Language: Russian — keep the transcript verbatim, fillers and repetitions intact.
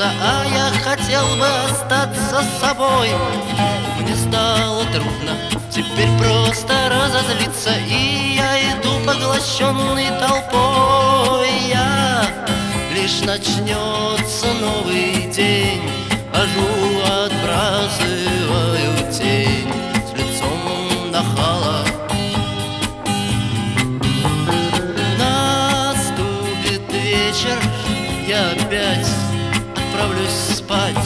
вернуться, а я хотел бы остаться с собой. Мне стало трудно теперь просто разозлиться, и я иду поглощенный толпой. Я лишь начнется новый день, хожу, отбрасываю тень с лицом нахала. Наступит вечер, я опять отправлюсь спать.